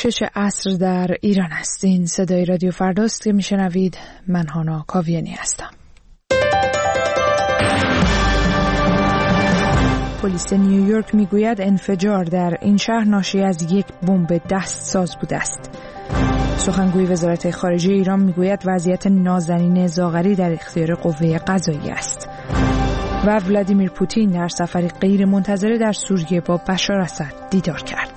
چه عصر در ایران هستین؟ صدای رادیو فرداست که میشنوید. من هانا کاویانی هستم. پلیس نیویورک میگوید انفجار در این شهر ناشی از یک بمب دستساز بوده است. سخنگوی وزارت خارجه ایران میگوید وضعیت نازنین زاغری در اختیار قوه قضاییه است. و ولادیمیر پوتین در سفری غیر منتظره در سوریه با بشار اسد دیدار کرد.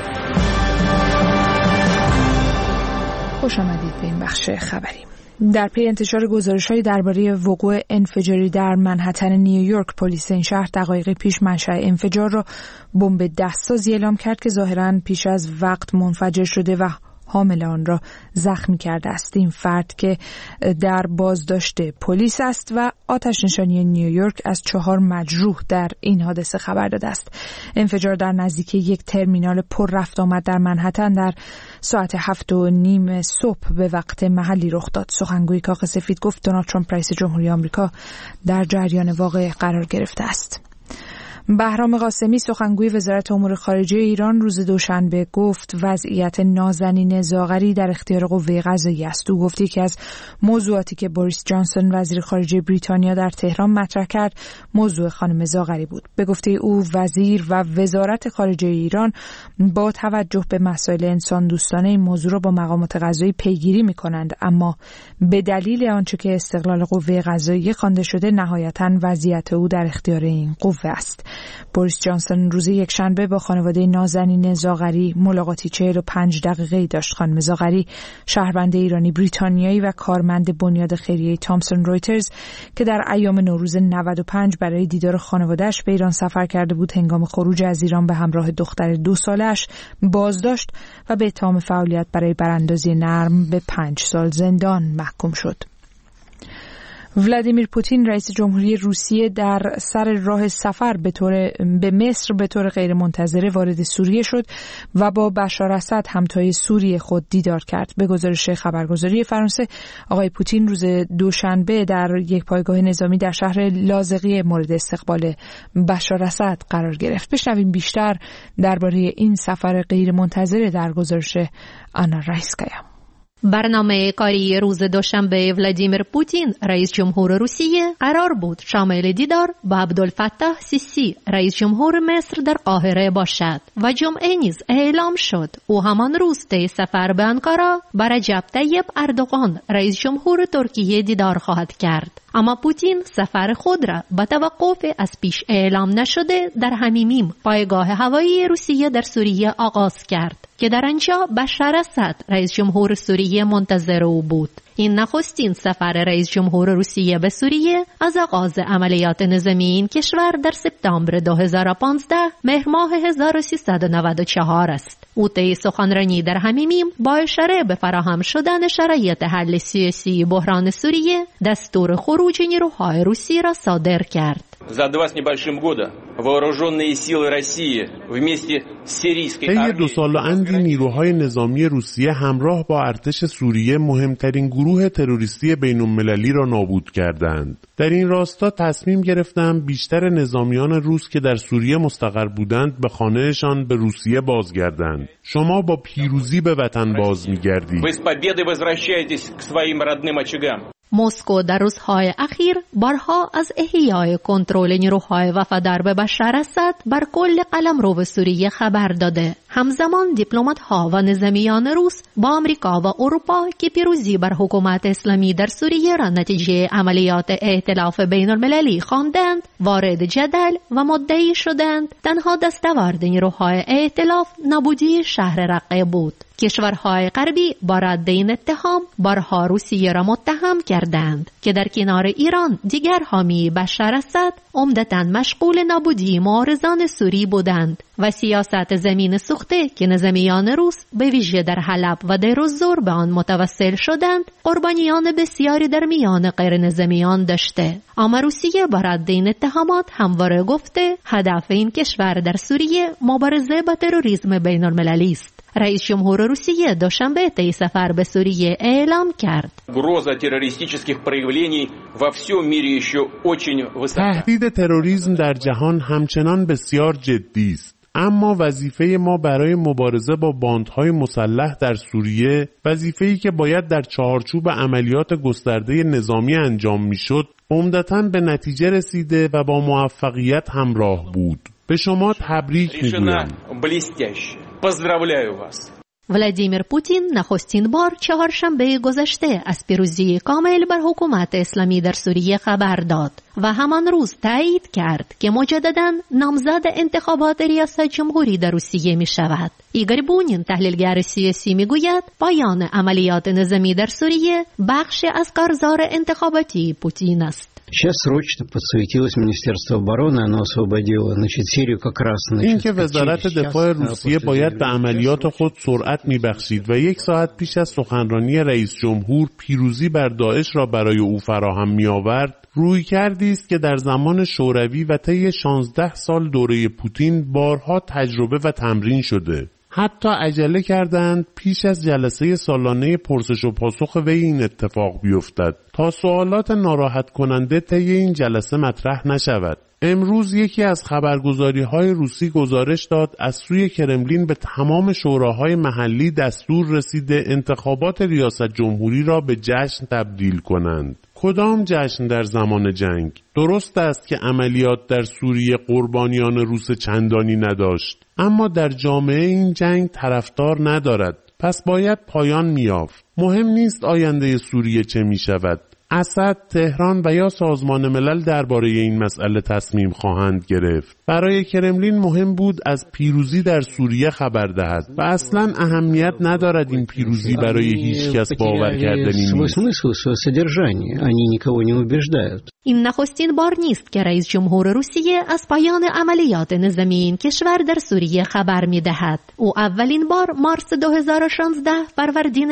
خوش آمدید به این بخش خبری. در پی انتشار گزارش‌های درباره وقوع انفجاری در منهتن نیویورک، پلیس این شهر دقایقی پیش منشأ انفجار را بمب دستسازی اعلام کرد که ظاهراً پیش از وقت منفجر شده و حامل آن را زخمی کرده است. این فرد که در بازداشت پلیس است و آتش نشانی نیویورک از 4 مجروح در این حادثه خبر داده است. انفجار در نزدیکی یک ترمینال پر رفت آمد در منهتن در ساعت 7:30 صبح به وقت محلی رخ داد. سخنگوی کاخ سفید گفت دونالد ترامپ رئیس جمهوری آمریکا در جریان واقعه قرار گرفته است. بهرام قاسمی سخنگوی وزارت امور خارجه ایران روز دوشنبه گفت وضعیت نازنین زاغری در اختیار قوه قضاییه است. او گفت یکی از موضوعاتی که بوریس جانسون وزیر خارجه بریتانیا در تهران مطرح کرد موضوع خانم زاغری بود. به گفته او وزیر و وزارت خارجه ایران با توجه به مسائل انسان دوستانه این موضوع را با مقامات قضایی پیگیری می‌کنند، اما به دلیل آنچه که استقلال قوه قضاییه خوانده شده نهایتاً وضعیت او در اختیار این قوه است. بوریس جانسون روز یکشنبه با خانواده نازنین زاغری ملاقاتی 45 دقیقه‌ای داشت. خانم زاغری شهروند ایرانی بریتانیایی و کارمند بنیاد خیریه تامسون رویترز که در ایام نوروز 95 برای دیدار خانواده‌اش به ایران سفر کرده بود، هنگام خروج از ایران به همراه دختر 2 ساله‌اش بازداشت و به اتهام فعالیت برای براندازی نرم به 5 سال زندان محکوم شد. ولادیمیر پوتین رئیس جمهوری روسیه در سر راه سفر به مصر به طور غیر منتظره وارد سوریه شد و با بشار اسد همتای سوریه خود دیدار کرد. به گزارش خبرگزاری فرانسه، آقای پوتین روز دوشنبه در یک پایگاه نظامی در شهر لاذقیه مورد استقبال بشار اسد قرار گرفت. بشنویم بیشتر درباره این سفر غیر منتظره در گزارش آنا رایسکایا. برنامه کاری روز دوشنبه ولادیمیر پوتین رئیس جمهور روسیه قرار بود شامل دیدار با عبدالفتاح سیسی رئیس جمهور مصر در قاهره باشد و جمعه نیز اعلام شد او همان روز طی سفر به آنکارا با رجب طیب اردوغان رئیس جمهور ترکیه دیدار خواهد کرد. اما پوتین سفر خود را با توقف از پیش اعلام نشده در حمیمیم پایگاه هوایی روسیه در سوریه آغاز کرد که در آنجا بشار اسد رئیس جمهور سوریه منتظر او بود. این نخستین سفر رئیس جمهور روسیه به سوریه از آغاز عملیات نظامی این کشور در سپتامبر 2015 مهر ماه 1394 است. او طی سخنرانی در حمیمیم با اشاره به فراهم شدن شرایط حل سیاسی بحران سوریه دستور خروج نیروهای روسی را صادر کرد. За 2 с небольшим года вооруженные силы России вместе с сирийской армией 2 سال و اندی نیروهای نظامی روسیه همراه با ارتش سوریه مهمترین گروه تروریستی بین‌المللی را نابود کردند. در این راستا تصمیم گرفتند بیشتر نظامیان روس که در سوریه مستقر بودند به خانه‌شان به روسیه بازگردند. شما با پیروزی به وطن باز می‌گردید. Вы с победой возвращаетесь к своим родным очагам. مسکو در روزهای اخیر بارها از احیای کنترل نیروهای وفادار به بشار اسد بر کل قلمرو سوریه خبر داده. همزمان دیپلمات‌ها و نظامیان روس با آمریکا و اروپا که پیروزی بر حکومت اسلامی در سوریه را نتیجه عملیات ائتلاف بین‌المللی خواندند، وارد جدل و مدعی شدند تنها دستاورد نیروهای ائتلاف نابودی شهر رقه بود. کشورهای غربی با رد این اتهام بارها روسیه را متهم کردند که در کنار ایران دیگر حامی بشار اسد عمدتاً مشغول نابودی معارضان سوری بودند و سیاست زمین سوخته که نظامیان روس به ویژه در حلب و دیر الزور به آن متوسل شدند قربانیان بسیاری در میان غیر نظامیان داشته. اما روسیه با رد این اتهامات همواره گفته هدف این کشور در سوریه مبارزه با تروریسم بین المللی است. رئیس جمهور روسیه دوشنبه طی سفر به سوریه اعلام کرد تهدید تروریسم در جهان همچنان بسیار جدی است. اما وظیفه ما برای مبارزه با باندهای مسلح در سوریه، وظیفه‌ای که باید در چارچوب عملیات گسترده نظامی انجام میشد، عمدتاً به نتیجه رسیده و با موفقیت همراه بود. به شما تبریک میگویم. ولادیمیر پوتین نخستین بار چهارشنبه گذشته از پیروزی کامل بر حکومت اسلامی در سوریه خبر داد و همان روز تایید کرد که مجدداً نامزد انتخابات ریاست جمهوری در روسیه می شود. ایگور بونین تحلیلگر سیاسی می گوید پایان عملیات نظامی در سوریه بخشی از کارزار انتخاباتی پوتین است. Сейчас срочно подсуетилось Министерство обороны, оно освободило, серию как раз... این که وزارت دفاع روسیه باید به عملیات خود سرعت میبخشید و 1 ساعت پیش از سخنرانی رئیس جمهور پیروزی بر داعش را برای او فراهم می‌آورد، رویکردی است که در زمان شوروی و طی 16 سال دوره پوتین بارها تجربه و تمرین شده. حتی عجله کردند پیش از جلسه سالانه پرسش و پاسخ وی این اتفاق بیفتد تا سوالات ناراحت کننده طی این جلسه مطرح نشود. امروز یکی از خبرگزاری‌های روسی گزارش داد از سوی کرملین به تمام شوراهای محلی دستور رسیده انتخابات ریاست جمهوری را به جشن تبدیل کنند. کدام جشن در زمان جنگ؟ درست است که عملیات در سوریه قربانیان روس چندانی نداشت، اما در جامعه این جنگ طرفدار ندارد، پس باید پایان می‌یافت. مهم نیست آینده سوریه چه می‌شود. اسد، تهران و یا سازمان ملل درباره این مسئله تصمیم خواهند گرفت. برای کرملین مهم بود از پیروزی در سوریه خبر دهد و اصلاً اهمیت ندارد این پیروزی برای هیچ کس باور کردنی نیست. این نخستین بار نیست که رئیس جمهور روسیه از پایان عملیات نظامی این کشور در سوریه خبر می‌دهد. او اولین بار مارس 2016 فروردین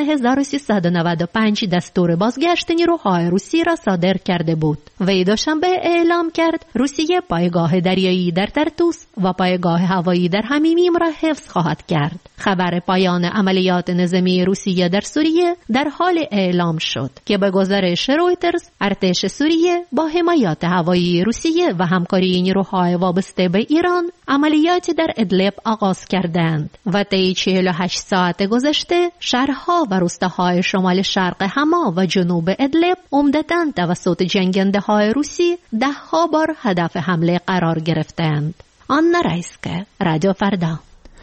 1395 دستور بازگشت نیروهای روسی را صادر کرده بود. وی دوشنبه اعلام کرد روسیه پایگاه دریایی در ترتوس و پایگاه هوایی در حمیمیم را حفظ خواهد کرد. خبر پایان عملیات نظامی روسیه در سوریه در حال اعلام شد که به گزارش رویترز ارتش سوریه با حمایت هوایی روسیه و همکاری نیروهای وابسته به ایران عملیاتی در ادلب آغاز کردند و طی 48 ساعت گذشته شهرها و روستاهای شمال شرق حما و جنوب ادلب عمدتاً توسط جنگنده‌های روسی 10 بار هدف حمله قرار گرفتند. آنا رایسکه، رادیو فردا.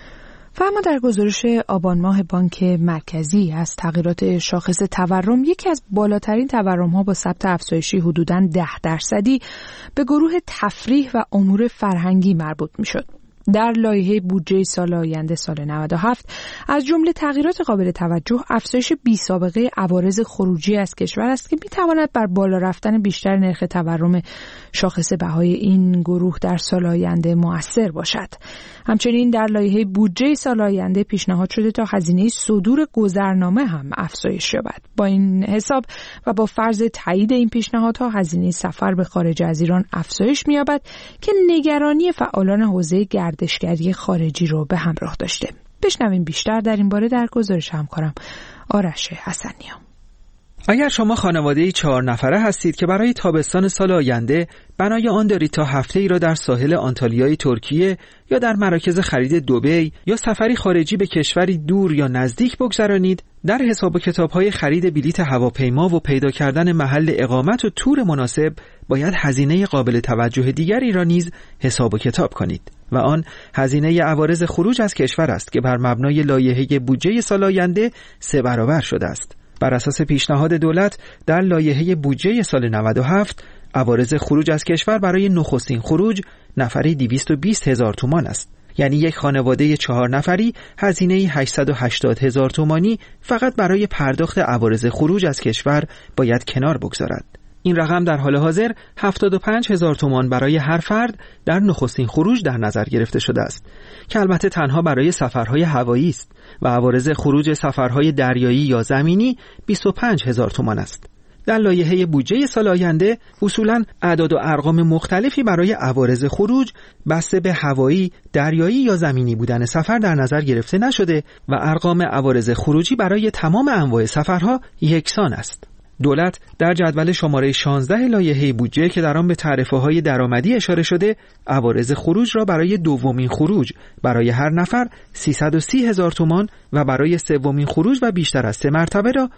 و اما در گزارش آبان ماه بانک مرکزی از تغییرات شاخص تورم، یکی از بالاترین تورم‌ها با ثبت افزایشی حدوداً 10% به گروه تفریح و امور فرهنگی مربوط می‌شد. در لایحه بودجه سال آینده سال 97 از جمله تغییرات قابل توجه افزایش بی‌سابقه عوارض خروجی از کشور است که می‌تواند بر بالا رفتن بیشتر نرخ تورم شاخص بهای این گروه در سال آینده مؤثر باشد. همچنین در لایحه بودجه سال آینده پیشنهاد شده تا هزینه صدور گذرنامه هم افزایش یابد. با این حساب و با فرض تایید این پیشنهادها هزینه سفر به خارج از ایران افزایش می‌یابد که نگرانی فعالان حوزه گردشگری خارجی رو به همراه داشته. بشنویم بیشتر در این باره در گزارش همکارم آرش حسنی‌ها. اگر شما خانواده‌ای 4 نفره هستید که برای تابستان سال آینده بنای آن دارید تا هفته‌ای را در ساحل آنتالیای ترکیه یا در مراکز خرید دبی یا سفری خارجی به کشوری دور یا نزدیک بگذرانید، در حساب و کتاب‌های خرید بلیط هواپیما و پیدا کردن محل اقامت و تور مناسب باید هزینه قابل توجه دیگری را نیز حساب و کتاب کنید و آن هزینه عوارض خروج از کشور است که بر مبنای لایحه بودجه سال آینده 3 برابر شده است. بر اساس پیشنهاد دولت در لایحه بودجه سال 97 عوارض خروج از کشور برای نخستین خروج نفری 220,000 تومان است. یعنی یک خانواده 4 نفری هزینه 880,000 تومانی فقط برای پرداخت عوارض خروج از کشور باید کنار بگذارد. این رقم در حال حاضر 75,000 تومان برای هر فرد در نخستین خروج در نظر گرفته شده است که البته تنها برای سفرهای هوایی است و عوارض خروج سفرهای دریایی یا زمینی 25,000 تومان است. در لایحه بودجه سال آینده اصولاً اعداد و ارقام مختلفی برای عوارض خروج بسته به هوایی، دریایی یا زمینی بودن سفر در نظر گرفته نشده و ارقام عوارض خروجی برای تمام انواع سفرها یکسان است. دولت در جدول شماره 16 لایحه بودجه که در آن به تعرفه‌های درآمدی اشاره شده، عوارض خروج را برای دومین خروج برای هر نفر 330,000 تومان و برای سومین خروج و بیشتر از 3 مرتبه را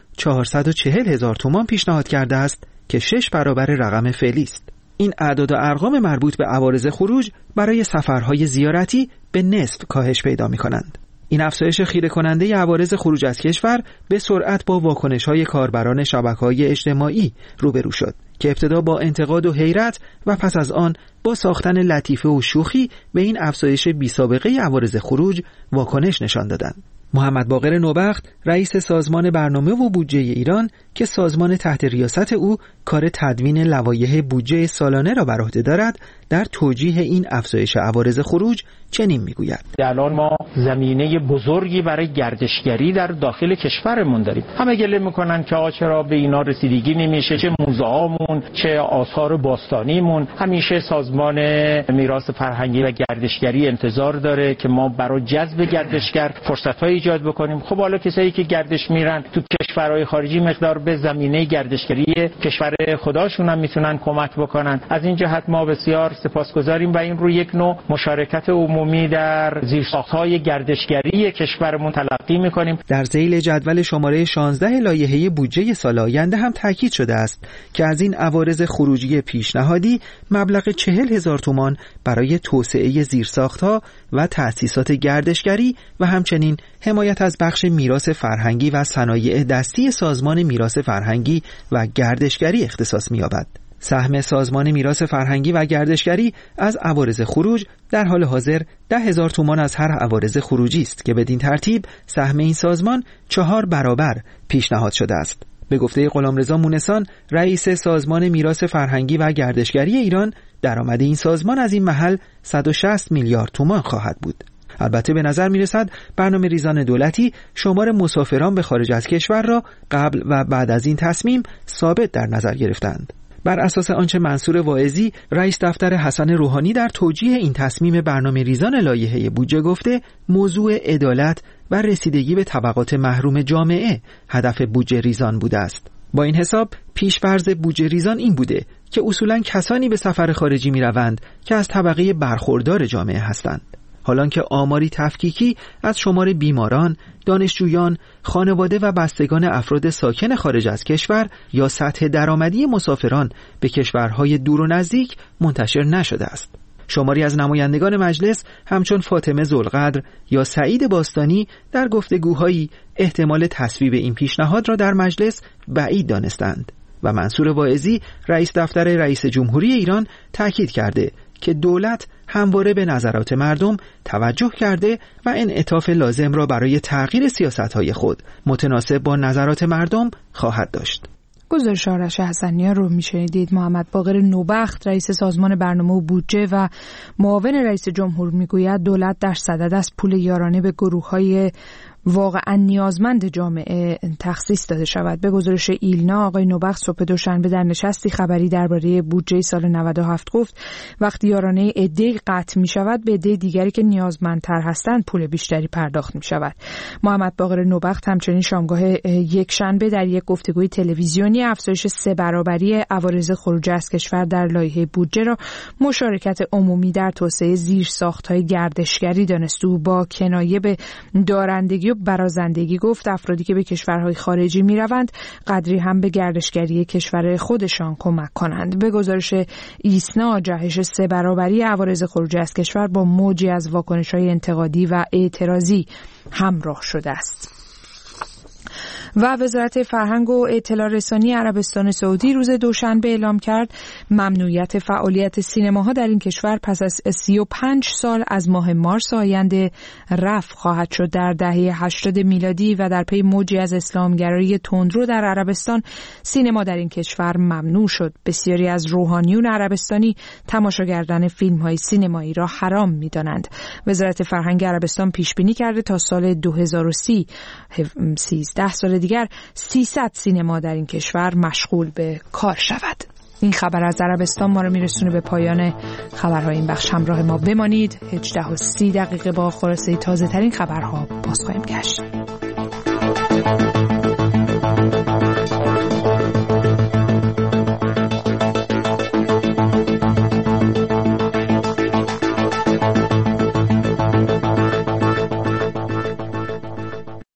440,000 تومان پیشنهاد کرده است که 6 برابر رقم فعلی است. این اعداد و ارقام مربوط به عوارض خروج برای سفرهای زیارتی به نصف کاهش پیدا می‌کنند. این افزایش خیره کننده عوارض خروج از کشور به سرعت با واکنش‌های کاربران شبکه‌های اجتماعی روبرو شد که ابتدا با انتقاد و حیرت و پس از آن با ساختن لطیفه و شوخی به این افزایش بی‌سابقه عوارض خروج واکنش نشان دادند. محمد باقر نوبخت، رئیس سازمان برنامه و بودجه ایران که سازمان تحت ریاست او کار تدوین لوایح بودجه سالانه را بر عهده دارد، در توجیه این افزایش عوارض خروج چنین میگوید: الان ما زمینه بزرگی برای گردشگری در داخل کشورمون داریم. همه گله میکنن که چرا به اینا رسیدگی نمیشه، چه موزه‌هامون چه آثار باستانیمون. همیشه سازمان میراث فرهنگی و گردشگری انتظار داره که ما برای جذب گردشگر فرصت‌های ایجاد بکنیم. خب حالا کسایی که گردش میرن تو کشورهای خارجی مقدار به زمینه گردشگری کشور خودشون هم میتونن کمک بکنن. از این جهت ما بسیار سپاسگزاریم و این رو یک نوع مشارکت عمومی در زیرساخت‌های گردشگری کشورمون تلقی می‌کنیم. در ذیل جدول شماره 16 لایحه بودجه سال آینده هم تاکید شده است که از این عوارض خروجی پیشنهادی مبلغ 40,000 تومان برای توسعه زیرساخت‌ها و تأسیسات گردشگری و همچنین حمایت از بخش میراث فرهنگی و صنایع دستی سازمان میراث فرهنگی و گردشگری اختصاص می‌یابد. سهم سازمان میراث فرهنگی و گردشگری از عوارض خروج در حال حاضر 10,000 تومان از هر عوارض خروجی است که بدین ترتیب سهم این سازمان 4 برابر پیشنهاد شده است. به گفته غلامرضا مونسان، رئیس سازمان میراث فرهنگی و گردشگری ایران، درآمد این سازمان از این محل 160 میلیارد تومان خواهد بود. البته به نظر میرسد برنامه ریزان دولتی شمار مسافران به خارج از کشور را قبل و بعد از این تصمیم ثابت در نظر گرفتند. بر اساس آنچه منصور واعظی، رئیس دفتر حسن روحانی در توجیه این تصمیم برنامه ریزان لایحه بودجه گفته، موضوع عدالت و رسیدگی به طبقات محروم جامعه هدف بودجه ریزان بوده است. با این حساب پیش‌فرض بودجه ریزان این بوده که اصولاً کسانی به سفر خارجی می‌روند که از طبقه برخوردار جامعه هستند. حالان که آماری تفکیکی از شمار بیماران، دانشجویان، خانواده و بستگان افراد ساکن خارج از کشور یا سطح درآمدی مسافران به کشورهای دور و نزدیک منتشر نشده است. شماری از نمایندگان مجلس همچون فاطمه ذوالقدر یا سعید باستانی در گفتگوهایی احتمال تصویب این پیشنهاد را در مجلس بعید دانستند و منصور واعظی، رئیس دفتر رئیس جمهوری ایران، تاکید کرده که دولت همواره به نظرات مردم توجه کرده و انعطاف لازم را برای تغییر سیاست‌های خود متناسب با نظرات مردم خواهد داشت. گزارش آرش حسنی‌ها رو میشنیدید. محمد باقر نوبخت، رئیس سازمان برنامه و بودجه و معاون رئیس جمهور، میگوید دولت در صدد است پول یارانه به گروه‌های واقعا نیازمند جامعه تخصیص داده شود. به گزارش ایلنا، آقای نوبخت صبح دوشنبه در نشستی خبری درباره بودجه سال 97 گفت وقتی یارانه عده‌ای قطع می شود، به عده دیگری که نیازمندتر هستند پول بیشتری پرداخت می شود. محمد باقر نوبخت همچنین شامگاه یک شنبه در یک گفتگوی تلویزیونی افزایش 3 برابری عوارض خروج از کشور در لایحه بودجه را مشارکت عمومی در توسعه زیرساخت‌های گردشگری دانست. او با کنایه به دارندگی و برازندگی گفت افرادی که به کشورهای خارجی می روند قدری هم به گردشگری کشور خودشان کمک کنند. به گزارش ایسنا، جهش 3 برابری عوارض خروج از کشور با موجی از واکنش‌های انتقادی و اعتراضی همراه شده است. و وزارت فرهنگ و اطلاع رسانی عربستان سعودی روز دوشنبه اعلام کرد ممنوعیت فعالیت سینماها در این کشور پس از 35 سال از ماه مارس آینده رفع خواهد شد. در دهه 80 میلادی و در پی موجی از اسلامگرایی تندرو در عربستان، سینما در این کشور ممنوع شد. بسیاری از روحانیون عربستانی تماشا کردن فیلم‌های سینمایی را حرام می‌دانند. وزارت فرهنگ عربستان پیش بینی کرده تا سال 2030 13 سال دیگر 300 سینما در این کشور مشغول به کار شود. این خبر از عربستان ما رو میرسونه به پایان خبرهای این بخش. همراه ما بمانید. 18:30 با خلاصه تازه ترین خبرها باز خواهیم گشت.